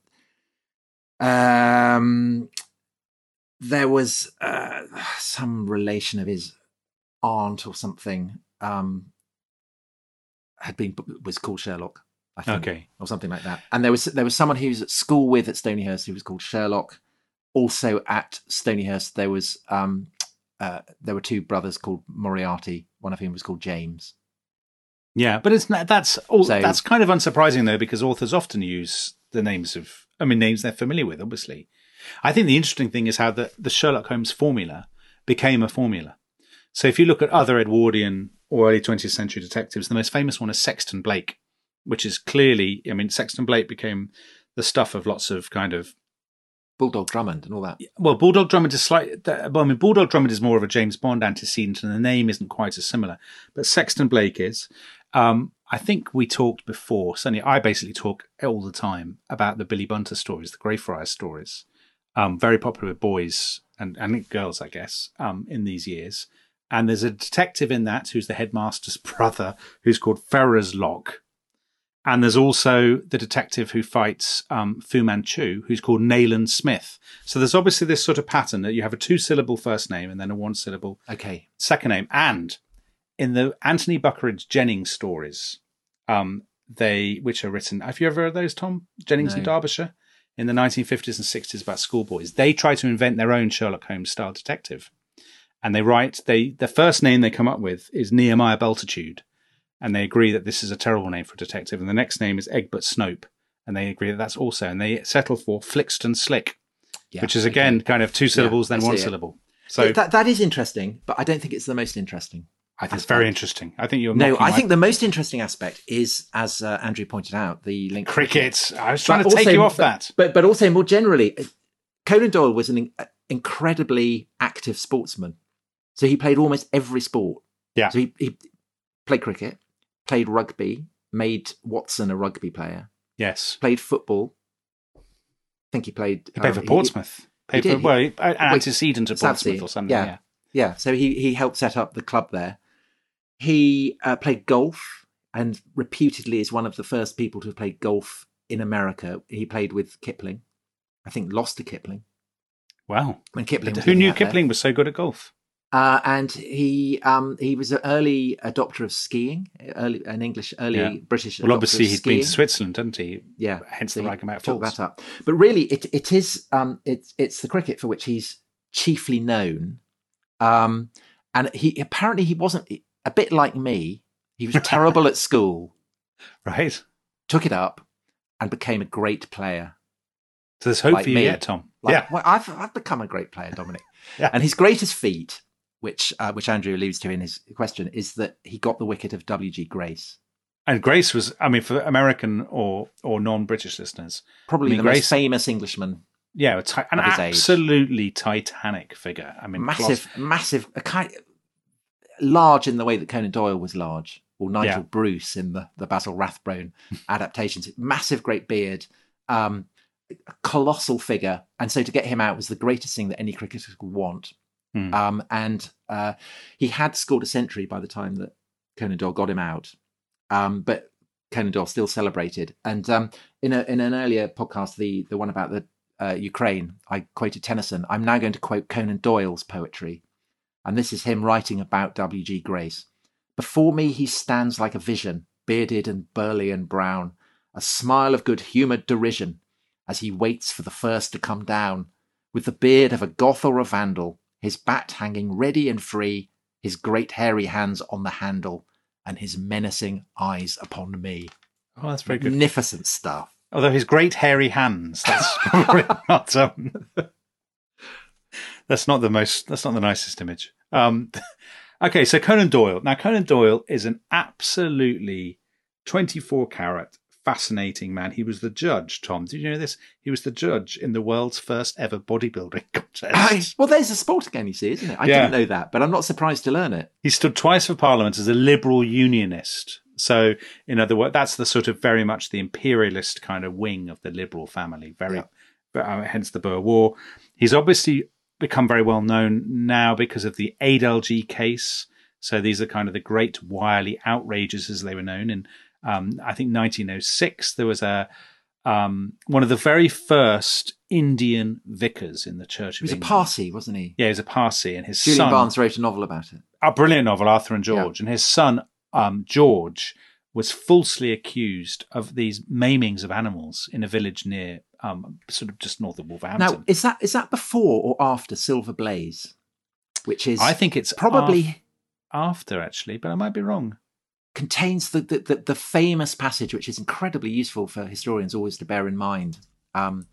um, there was uh, some relation of his aunt or something um, had been was called Sherlock, I think, Okay. or something like that. And there was there was someone he was at school with at Stonyhurst who was called Sherlock. Also at Stonyhurst, there was um, uh, there were two brothers called Moriarty. One of whom was called James. Yeah, but it's not, that's all, So- that's kind of unsurprising though, because authors often use the names of, I mean, names they're familiar with. Obviously, I think the interesting thing is how the the Sherlock Holmes formula became a formula. So if you look at other Edwardian or early twentieth century detectives, the most famous one is Sexton Blake, which is clearly, I mean, Sexton Blake became the stuff of lots of kind of, Bulldog Drummond and all that. well, Bulldog Drummond is slightly, well, I mean, Bulldog Drummond is more of a James Bond antecedent and the name isn't quite as similar, but Sexton Blake is. Um, I think we talked before, certainly I basically talk all the time about the Billy Bunter stories, the Greyfriars stories, um, very popular with boys and, and girls, I guess, um, in these years. And there's a detective in that who's the headmaster's brother, who's called Ferrers Lock. And there's also the detective who fights um, Fu Manchu, who's called Nayland Smith. So there's obviously this sort of pattern that you have a two-syllable first name and then a one-syllable Okay. second name. And in the Anthony Buckeridge Jennings stories, um, they which are written, have you ever heard those, Tom? Jennings No. and Derbyshire in the nineteen fifties and sixties about schoolboys. They try to invent their own Sherlock Holmes style detective, and they write they the first name they come up with is Nehemiah Bultitude, and they agree that this is a terrible name for a detective. And the next name is Egbert Snope, and they agree that that's also, and they settle for Flixton Slick, Yeah, which is again okay. kind of two syllables, I then see one it. syllable. So that that is interesting, but I don't think it's the most interesting. I think it's very interesting. I think you're No, knocking I my- think the most interesting aspect is, as uh, Andrew pointed out, the link to cricket. I was But trying to take also- you off but- that. But but also more generally, Conan Doyle was an in- incredibly active sportsman. So he played almost every sport. Yeah. So he, he played cricket, played rugby, made Watson a rugby player, Yes. played football. I think he played. He played um, for Portsmouth. Played he for, did. well, an Wait, antecedent to Southsea. Portsmouth or something. Yeah. Yeah. Yeah, so he, he helped set up the club there. He uh, played golf and reputedly is one of the first people to have played golf in America. He played with Kipling. I think lost to Kipling. Wow. When Kipling was Who living knew out there. Kipling was so good at golf? Uh, and he um, he was an early adopter of skiing, early an English, early Yeah. British. Well, adopter obviously of he'd skiing. been to Switzerland, hadn't he? Yeah, Hence so the he Reichenbach took Falls. that up. But really, it it is um, it's it's the cricket for which he's chiefly known. Um, and he apparently he wasn't a bit like me. He was terrible at school, Right. took it up, and became a great player. So there's hope Like for you me. yet, Tom. Like, yeah. well, I've I've become a great player, Dominic. Yeah. And his greatest feat, which uh, which Andrew alludes to in his question, is that he got the wicket of W G Grace. And Grace was, I mean, for American or or non-British listeners, Probably I mean, the Grace- most famous Englishman. yeah, a ti- an Of his age. absolutely titanic figure. I mean, Massive, massive, a kind large in the way that Conan Doyle was large, or Nigel Yeah. Bruce in the, the Basil Rathbone adaptations. Massive, great beard, um, a colossal figure. And so to get him out was the greatest thing that any cricketer could want. Hmm. Um, and uh, he had scored a century by the time that Conan Doyle got him out. Um, but Conan Doyle still celebrated. And um, in a in an earlier podcast, the the one about the uh, Ukraine, I quoted Tennyson. I'm now going to quote Conan Doyle's poetry. And this is him writing about W G Grace. Before me he stands like a vision, bearded and burly and brown, a smile of good-humoured derision, as he waits for the first to come down, with the beard of a Goth or a Vandal, his bat hanging ready and free, his great hairy hands on the handle, and his menacing eyes upon me. Oh, that's very good. Magnificent stuff. Although his great hairy hands, that's probably not. Um, that's not the most. That's not the nicest image. Um, okay, so Conan Doyle. Now, Conan Doyle is an absolutely twenty-four carat fascinating man. He was the judge. Tom, did you know this? He was the judge in the world's first ever bodybuilding contest. Well, there's a sport again, you see, isn't it? I Yeah. didn't know that, but I'm not surprised to learn it. He stood twice for Parliament as a liberal unionist. So, in other words, that's the sort of very much the imperialist kind of wing of the liberal family. Very, uh, hence the Boer War. He's obviously become very well known now because of the A D L G case. So these are kind of the Great Wily Outrages, as they were known. In um, I think nineteen oh six, there was a um, one of the very first Indian vicars in the Church of He was England. a Parsi, wasn't he? Yeah, he was a Parsi, and his Julian son. Barnes wrote a novel about it. A brilliant novel, Arthur and George, yeah. And his son um, George was falsely accused of these maimings of animals in a village near, um, sort of just north of Wolverhampton. Now, is that is that before or after Silver Blaze? Which is, I think it's probably af- after, actually, but I might be wrong. Contains the, the, the, the famous passage, which is incredibly useful for historians always to bear in mind, um,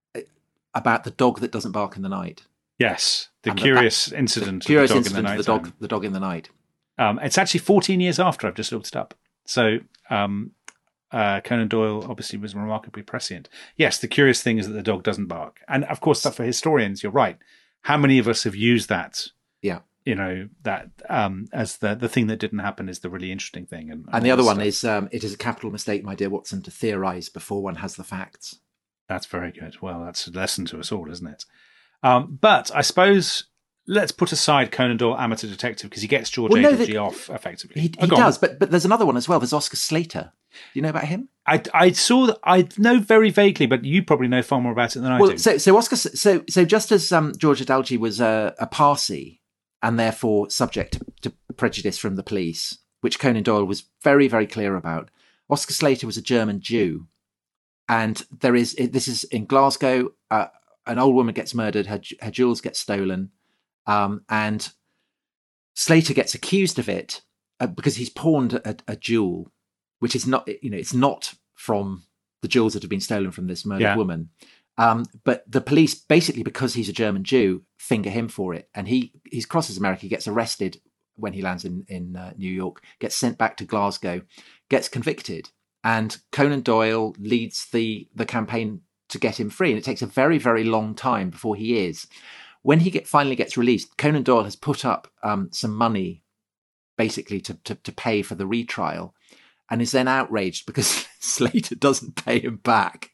about the dog that doesn't bark in the night. Yes, the and curious the, incident the curious of the dog incident in the night. Of the dog, the dog in the night. Um, it's actually fourteen years after. I've just looked it up. So um, uh, Conan Doyle obviously was remarkably prescient. Yes, the curious thing is that the dog doesn't bark. And of course, for historians, you're right. How many of us have used that? Yeah. You know, that um, as the, the thing that didn't happen is the really interesting thing. And, and, and the other one stuff. is, um, it is a capital mistake, my dear Watson, to theorise before one has the facts. That's very good. Well, that's a lesson to us all, isn't it? Um, but I suppose let's put aside Conan Doyle Amateur Detective because he gets George well, no, A. G. the, off effectively. He, oh, he does, but but there's another one as well. There's Oscar Slater. Do you know about him? I, I saw that. I know very vaguely, but you probably know far more about it than I well, do. So so Oscar so so just as um, George Adalji was a, a Parsi and therefore subject to, to prejudice from the police, which Conan Doyle was very very clear about, Oscar Slater was a German Jew, and there is this is in Glasgow. Uh, an old woman gets murdered. Her her jewels get stolen. Um, and Slater gets accused of it uh, because he's pawned a, a jewel, which is not, you know, it's not from the jewels that have been stolen from this murdered yeah. woman. Um, but the police, basically because he's a German Jew, finger him for it. And he, he crosses America, he gets arrested when he lands in, in uh, New York, gets sent back to Glasgow, gets convicted. And Conan Doyle leads the, the campaign to get him free. And it takes a very, very long time before he is. When he get, finally gets released, Conan Doyle has put up um, some money, basically to, to to pay for the retrial, and is then outraged because Slater doesn't pay him back.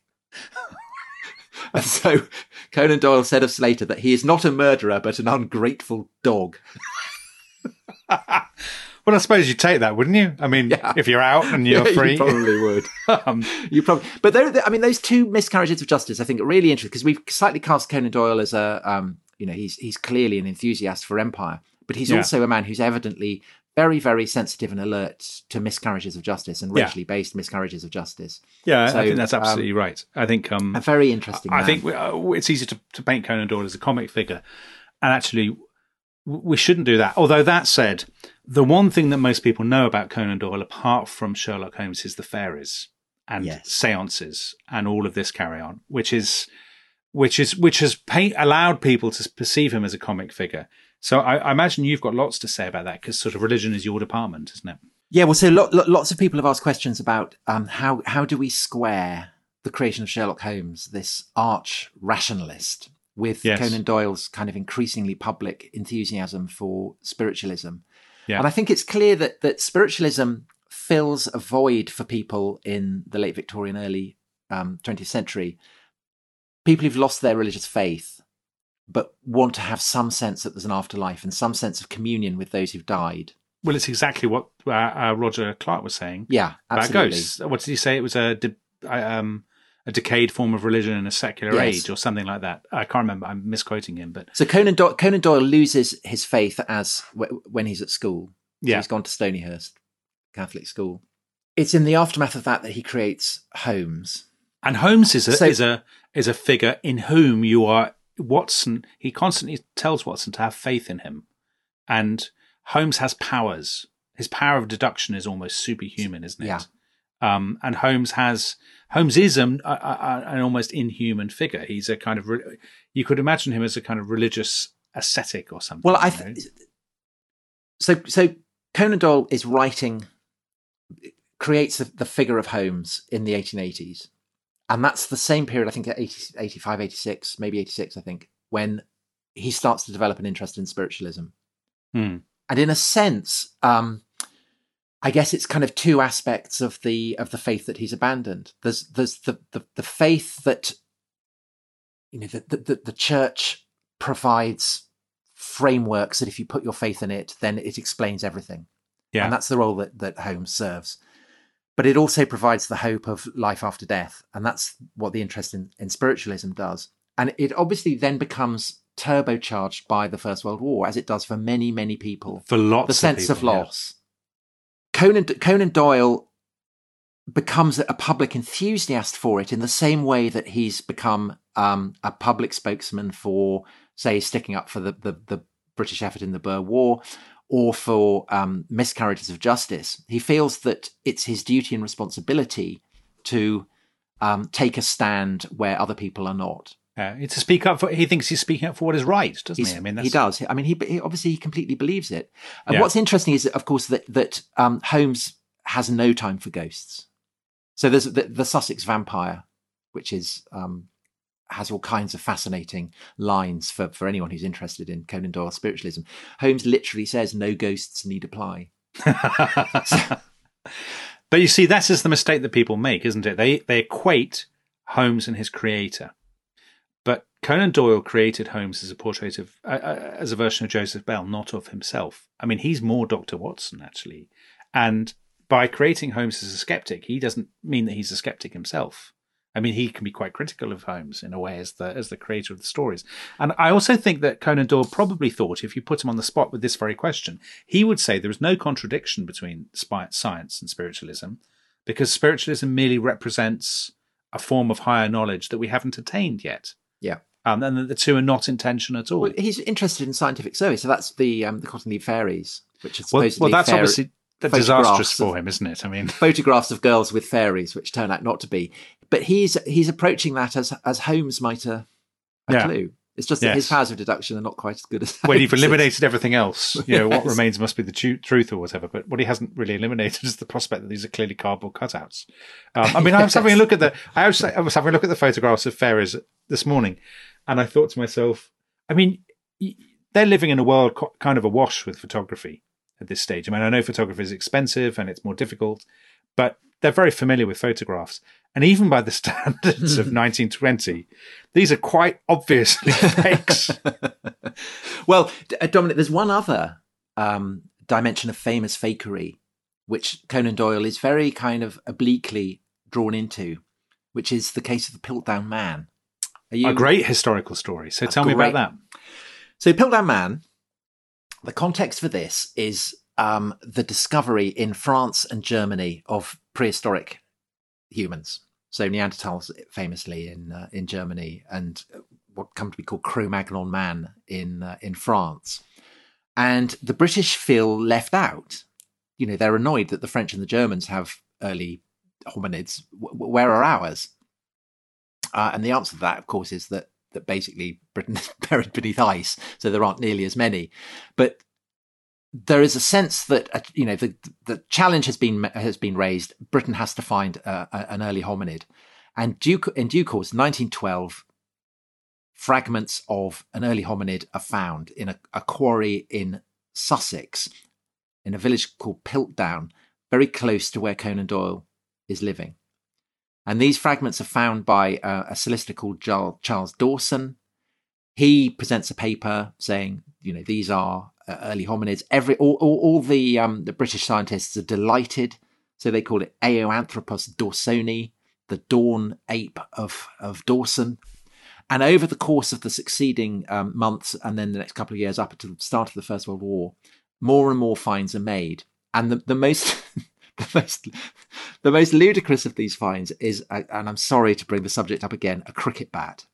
And so Conan Doyle said of Slater that he is not a murderer but an ungrateful dog. Well, I suppose you'd take that, wouldn't you? I mean, yeah. If you're out and you're yeah, free, you probably would. um, you probably, but there, I mean, those two miscarriages of justice, I think, are really interesting because we've slightly cast Conan Doyle as a, um, you know, he's he's clearly an enthusiast for empire, but he's yeah. also a man who's evidently very, very sensitive and alert to miscarriages of justice and racially yeah. based miscarriages of justice. Yeah, so, I think that's absolutely um, right. I think um, a very interesting. I man. think we, uh, it's easy to, to paint Conan Doyle as a comic figure, and actually, we shouldn't do that. Although that said, the one thing that most people know about Conan Doyle, apart from Sherlock Holmes, is the fairies and yes. seances and all of this carry on, which is which is which has paint, allowed people to perceive him as a comic figure. So I, I imagine you've got lots to say about that because sort of religion is your department, isn't it? Yeah, well, so lo- lo- lots of people have asked questions about um, how how do we square the creation of Sherlock Holmes, this arch rationalist, with yes. Conan Doyle's kind of increasingly public enthusiasm for spiritualism. Yeah. And I think it's clear that that spiritualism fills a void for people in the late Victorian, early um, twentieth century. People who've lost their religious faith, but want to have some sense that there's an afterlife and some sense of communion with those who've died. Well, it's exactly what uh, uh, Roger Clark was saying. Yeah, absolutely. About ghosts. What did he say? It was a de- um, a decayed form of religion in a secular yes. age, or something like that. I can't remember. I'm misquoting him, but so Conan, Do- Conan Doyle loses his faith as w- when he's at school. So yeah, he's gone to Stonyhurst Catholic school. It's in the aftermath of that that he creates Holmes, and Holmes is a so, is a is a figure in whom you are Watson. He constantly tells Watson to have faith in him, and Holmes has powers. His power of deduction is almost superhuman, isn't it? Yeah. Um, and Holmes has Holmes is a, a, a, an almost inhuman figure. He's a kind of re- you could imagine him as a kind of religious ascetic or something. Well, I th- so so Conan Doyle is writing, creates the, the figure of Holmes in the eighteen eighties, and that's the same period. I think at eighty, eighty-five, eighty-six, maybe eighty-six. I think when he starts to develop an interest in spiritualism, hmm. and in a sense. Um, I guess it's kind of two aspects of the of the faith that he's abandoned. There's there's the the, the faith that you know the, the the church provides frameworks that if you put your faith in it, then it explains everything. Yeah. And that's the role that, that Holmes serves. But it also provides the hope of life after death. And that's what the interest in, in spiritualism does. And it obviously then becomes turbocharged by the First World War, as it does for many, many people. For lots the sense of, people, of loss. Yeah. Conan, Conan Doyle becomes a public enthusiast for it in the same way that he's become um, a public spokesman for, say, sticking up for the, the, the British effort in the Boer War, or for um, miscarriages of justice. He feels that it's his duty and responsibility to um, take a stand where other people are not. Uh, to speak up for, he thinks he's speaking up for what is right, doesn't he's, he? I mean, that's... he does. I mean, he, he obviously he completely believes it. And yeah. what's interesting is, of course, that that um, Holmes has no time for ghosts. So there's the, the Sussex Vampire, which is um, has all kinds of fascinating lines for, for anyone who's interested in Conan Doyle's spiritualism. Holmes literally says no ghosts need apply. so, but you see, that's just the mistake that people make, isn't it? They they equate Holmes and his creator. But Conan Doyle created Holmes as a portrait of, uh, as a version of Joseph Bell, not of himself. I mean, he's more Doctor Watson, actually. And by creating Holmes as a skeptic, he doesn't mean that he's a skeptic himself. I mean, he can be quite critical of Holmes in a way as the as the creator of the stories. And I also think that Conan Doyle probably thought, if you put him on the spot with this very question, he would say there is no contradiction between science and spiritualism, because spiritualism merely represents a form of higher knowledge that we haven't attained yet. Yeah. Um, and the two are not in tension at all. Well, he's interested in scientific survey, so that's the um, the Cottonleaf Fairies, which is well, supposedly well, that's fair- obviously disastrous for him, isn't it? I mean, photographs of girls with fairies, which turn out not to be. But he's he's approaching that as as Holmes might a, a yeah. clue. It's just that yes. his powers of deduction are not quite as good as when you've eliminated everything else. You know, yes. what remains must be the tu- truth or whatever. But what he hasn't really eliminated is the prospect that these are clearly cardboard cutouts. Um, I mean, I was having a look at the I was, I was having a look at the photographs of fairies this morning, and I thought to myself, I mean, they're living in a world kind of awash with photography at this stage. I mean, I know photography is expensive and it's more difficult, but they're very familiar with photographs. And even by the standards of nineteen twenty, these are quite obviously fakes. Well, Dominic, there's one other um, dimension of famous fakery, which Conan Doyle is very kind of obliquely drawn into, which is the case of the Piltdown Man. Are you... A great historical story. So tell great... me about that. So Piltdown Man, the context for this is um, the discovery in France and Germany of prehistoric humans. So Neanderthals famously in uh, in Germany, and what come to be called Cro-Magnon man in uh, in France. And the British feel left out. You know, they're annoyed that the French and the Germans have early hominids. W- where are ours? Uh, and the answer to that, of course, is that that basically Britain is buried beneath ice, so there aren't nearly as many. But there is a sense that uh, you know the the challenge has been has been raised. Britain has to find uh, an early hominid, and due, in due course, nineteen twelve, fragments of an early hominid are found in a, a quarry in Sussex, in a village called Piltdown, very close to where Conan Doyle is living. And these fragments are found by uh, a solicitor called Charles Dawson. He presents a paper saying, you know, these are uh, early hominids. Every all, all, all the um, the British scientists are delighted, so they call it Eoanthropus dawsoni, the dawn ape of of Dawson. And over the course of the succeeding um, months, and then the next couple of years up until the start of the First World War, more and more finds are made. And the the most the most the most ludicrous of these finds is, uh, and I'm sorry to bring the subject up again, a cricket bat.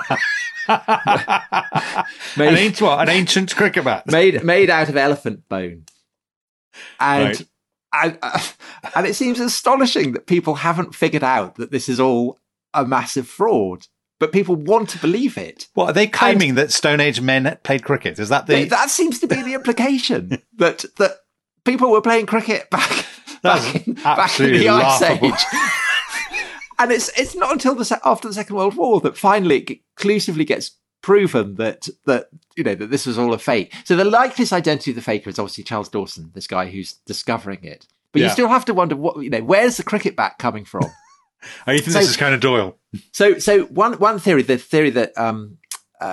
made, an, ancient, what, an ancient cricket bat made made out of elephant bone, and right. I, I, and it seems astonishing that people haven't figured out that this is all a massive fraud. But people want to believe it. What are they claiming, and that Stone Age men played cricket? Is that the they, that seems to be the implication that that people were playing cricket back back in, back in the laughable. Ice Age. And it's it's not until the after the Second World War that finally it conclusively gets proven that that you know that this was all a fake. So the likeliest identity of the faker is obviously Charles Dawson, this guy who's discovering it. But yeah. you still have to wonder what you know. Where's the cricket bat coming from? Oh, you think so, this is Conan Doyle? So, so one one theory, the theory that um, uh,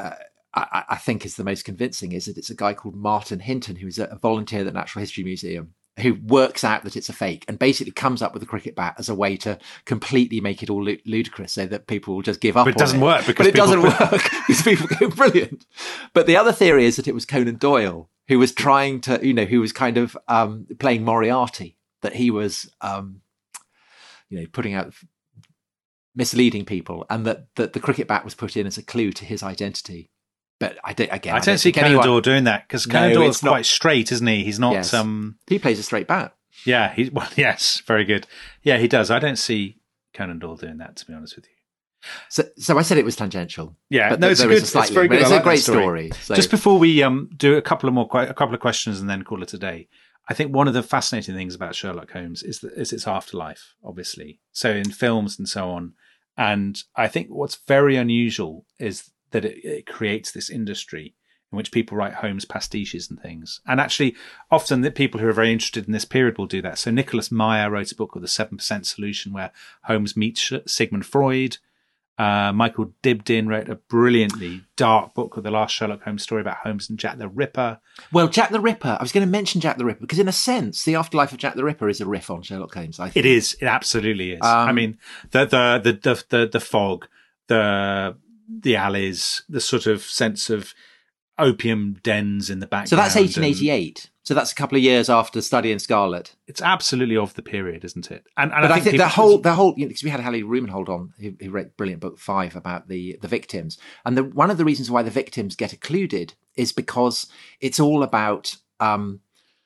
I, I think is the most convincing is that it's a guy called Martin Hinton, who's a volunteer at the Natural History Museum, who works out that it's a fake and basically comes up with a cricket bat as a way to completely make it all ludicrous so that people will just give up. But it doesn't on it. work because but it people... doesn't work because people go brilliant. But the other theory is that it was Conan Doyle who was trying to, you know, who was kind of um, playing Moriarty, that he was, um, you know, putting out, misleading people, and that, that the cricket bat was put in as a clue to his identity. But I don't, again, I don't, I don't see Conan anyone... Doyle doing that because Conan no, Doyle is not... quite straight, isn't he? He's not. Yes. Um... He plays a straight bat. Yeah, he well, yes, very good. Yeah, he does. I don't see Conan Doyle doing that, to be honest with you. So, so I said it was tangential. Yeah, but no, th- it's there good. is a slightly, it's very good. It's I like a great that story. story. So. Just before we um, do a couple of more, a couple of questions, and then call it a day. I think one of the fascinating things about Sherlock Holmes is that is its afterlife, obviously. So in films and so on, and I think what's very unusual is that it, it creates this industry in which people write Holmes pastiches and things. And actually, often the people who are very interested in this period will do that. So Nicholas Meyer wrote a book called The seven percent Solution, where Holmes meets Sigmund Freud. Uh, Michael Dibdin wrote a brilliantly dark book called The Last Sherlock Holmes Story about Holmes and Jack the Ripper. Well, Jack the Ripper, I was going to mention Jack the Ripper, because in a sense, the afterlife of Jack the Ripper is a riff on Sherlock Holmes, I think. It is. It absolutely is. Um, I mean, the, the, the, the, the, the fog, the, the alleys, the sort of sense of opium dens in the background. So that's eighteen eighty-eight. So that's a couple of years after Study in Scarlet. It's absolutely of the period, isn't it? And, and but I think, think, I think the people, whole, the whole, you know, because we had Hallie Rumenhold on, who, who wrote brilliant book five about the the victims, and the, one of the reasons why the victims get occluded is because it's all about um,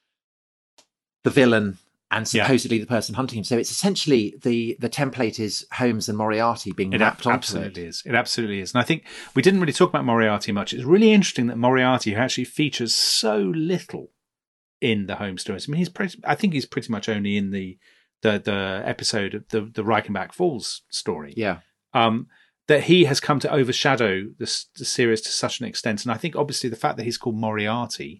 the villain and supposedly yeah. the person hunting him. So it's essentially the the template is Holmes and Moriarty being it wrapped onto absolutely it. is. It absolutely is. And I think we didn't really talk about Moriarty much. It's really interesting that Moriarty, who actually features so little in the Holmes stories. I mean, he's pretty, I think he's pretty much only in the the the episode of the the Reichenbach Falls story. Yeah. Um, that he has come to overshadow the, the series to such an extent, and I think obviously the fact that he's called Moriarty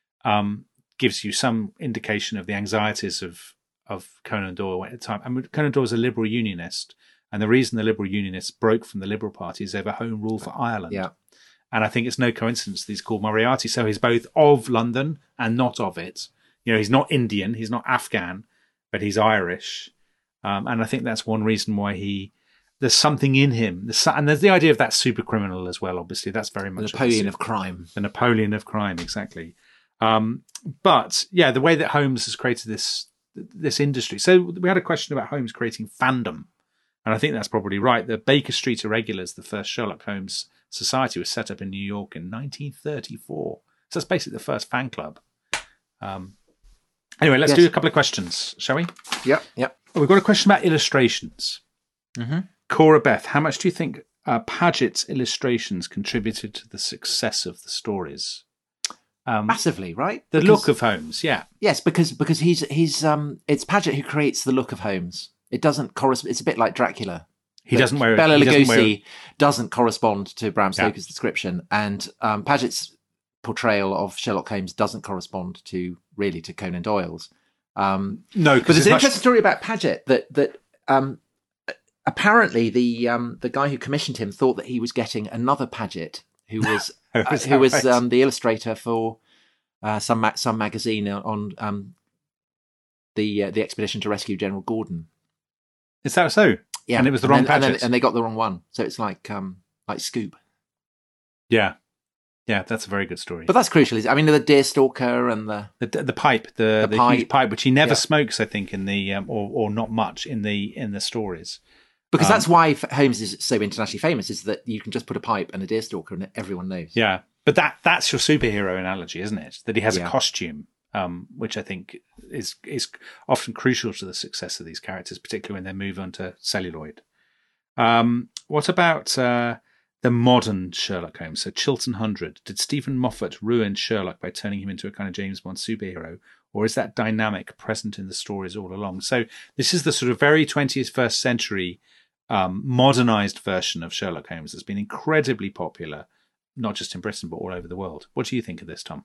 um, gives you some indication of the anxieties of of Conan Doyle at the time. I mean, Conan Doyle was a liberal unionist, and the reason the liberal unionists broke from the Liberal Party is over Home Rule for Ireland. Yeah. And I think it's no coincidence that he's called Moriarty. So he's both of London and not of it. You know, he's not Indian, he's not Afghan, but he's Irish. Um, and I think that's one reason why he, there's something in him. There's, and there's the idea of that super criminal as well, obviously. That's very much the Napoleon of crime. The Napoleon of crime, exactly. Um, but yeah, the way that Holmes has created this this industry. So we had a question about Holmes creating fandom. And I think that's probably right. The Baker Street Irregulars, the first Sherlock Holmes Society, was set up in New York in nineteen thirty-four. So that's basically the first fan club. Um, anyway, let's yes. do a couple of questions, shall we? Yep, yep. Oh, we've got a question about illustrations. Mm-hmm. Cora Beth, how much do you think uh, Paget's illustrations contributed to the success of the stories? Um, Massively, right? The because, look of Holmes, yeah. Yes, because because he's he's um it's Paget who creates the look of Holmes. It doesn't correspond. It's a bit like Dracula. He doesn't wear. Bela he Lugosi doesn't, wear... doesn't correspond to Bram Stoker's yeah. description, and um, Paget's portrayal of Sherlock Holmes doesn't correspond to really to Conan Doyle's. Um, no, but there's an much... interesting story about Paget that that um, apparently the um, the guy who commissioned him thought that he was getting another Paget who was oh, uh, who was right? um, the illustrator for uh, some ma- some magazine on um, the uh, the expedition to rescue General Gordon. Is that so? Yeah, and it was the and wrong then, Paget, and, then, and they got the wrong one. So it's like um, like Scoop. Yeah, yeah, that's a very good story. But that's crucial. I mean, the Deerstalker and the the, the pipe, the, the, the pipe. huge pipe, which he never yeah. smokes, I think, in the um, or or not much in the in the stories. Because um, that's why Holmes is so internationally famous, is that you can just put a pipe and a Deerstalker and everyone knows. Yeah, but that that's your superhero analogy, isn't it? That he has yeah. a costume. Um, which I think is is often crucial to the success of these characters, particularly when they move on to celluloid. Um, what about uh, the modern Sherlock Holmes? So Chiltern Hundred. Did Stephen Moffat ruin Sherlock by turning him into a kind of James Bond superhero? Or is that dynamic present in the stories all along? So this is the sort of very twenty-first century um, modernized version of Sherlock Holmes that's been incredibly popular, not just in Britain, but all over the world. What do you think of this, Tom?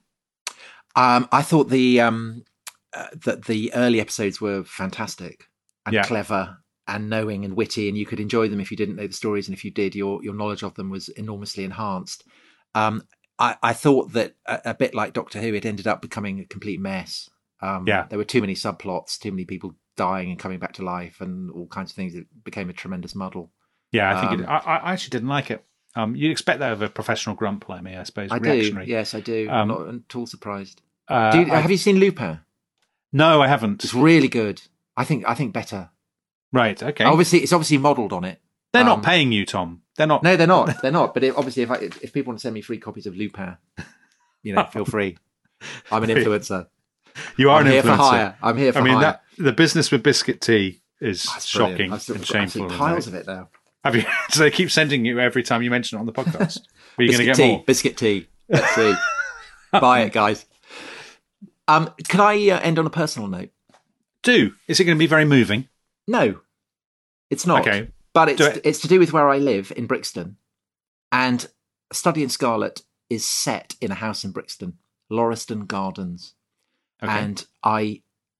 Um, I thought the um, uh, that the early episodes were fantastic and yeah. clever and knowing and witty, and you could enjoy them if you didn't know the stories, and if you did, your your knowledge of them was enormously enhanced. Um, I, I thought that a, a bit like Doctor Who, it ended up becoming a complete mess. Um, Yeah. There were too many subplots, too many people dying and coming back to life, and all kinds of things. It became a tremendous muddle. Yeah, I think Um, it, I, I actually didn't like it. Um, you'd expect that of a professional grump like me, I suppose. I do. reactionary. Yes, I do. Um, I'm not at all surprised. Uh, Do you, I- have you seen Lupin? no, I haven't. It's really good. I think. I think better. Right. Okay. Obviously, it's obviously modelled on it. They're um, not paying you, Tom. They're not. No, they're not. They're not. But it, obviously, if I, if people want to send me free copies of Lupin, you know, feel free. I'm an influencer. You are I'm an here influencer. for hire. I'm here for I mean, hire. that the business with Biscuit Tea is That's brilliant. shocking I've still and got- I've shameful. seen and piles that. of it now. Have you? So they keep sending you every time you mention it on the podcast. Are you going to Biscuit get tea. more? Biscuit tea. Let's see. Buy it, guys. Um, can I uh, end on a personal note? Do. Is it going to be very moving? No, it's not. Okay. But it's Do it. it's to do with where I live in Brixton, and Study in Scarlet is set in a house in Brixton, Lauriston Gardens, Okay. and I,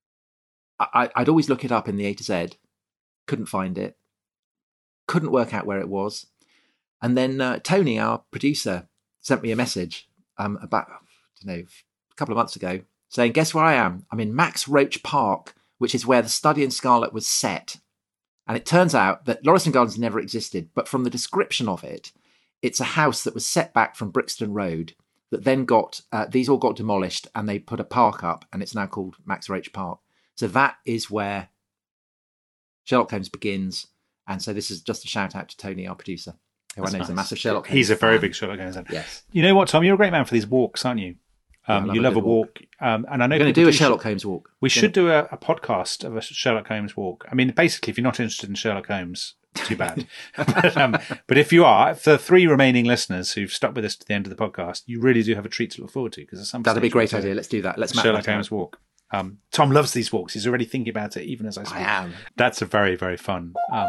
I I'd always look it up in the A to Z, couldn't find it, couldn't work out where it was, and then uh, Tony, our producer, sent me a message um about I don't know a couple of months ago saying, "Guess where I am? I'm in Max Roach Park, which is where the Study in Scarlet was set." And it turns out that Lauriston Gardens never existed, but from the description of it, it's a house that was set back from Brixton Road that then got, uh, these all got demolished and they put a park up and it's now called Max Roach Park. So that is where Sherlock Holmes begins. And so this is just a shout out to Tony, our producer, who That's I know is a nice. massive Sherlock Holmes He's a very fan. big Sherlock Holmes fan. Yes. You know what, Tom? You're a great man for these walks, aren't you? Yeah, I Um, love you a love a good walk, um, and I know We're going to people do a sh- Sherlock Holmes walk. We We're should do a, a podcast of a Sherlock Holmes walk. I mean, basically, if you're not interested in Sherlock Holmes, too bad. but, um, but if you are, for the three remaining listeners who've stuck with us to the end of the podcast, you really do have a treat to look forward to. Because at some That'd be a stage great we'll do idea. Let's do that. Let's a map Sherlock that out. Holmes walk. Um, Tom loves these walks. He's already thinking about it, even as I speak. I am. That's a very, very fun. Um,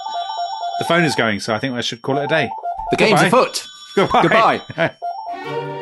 the phone is going, so I think I should call it a day. The game's Goodbye. afoot. Goodbye. Goodbye.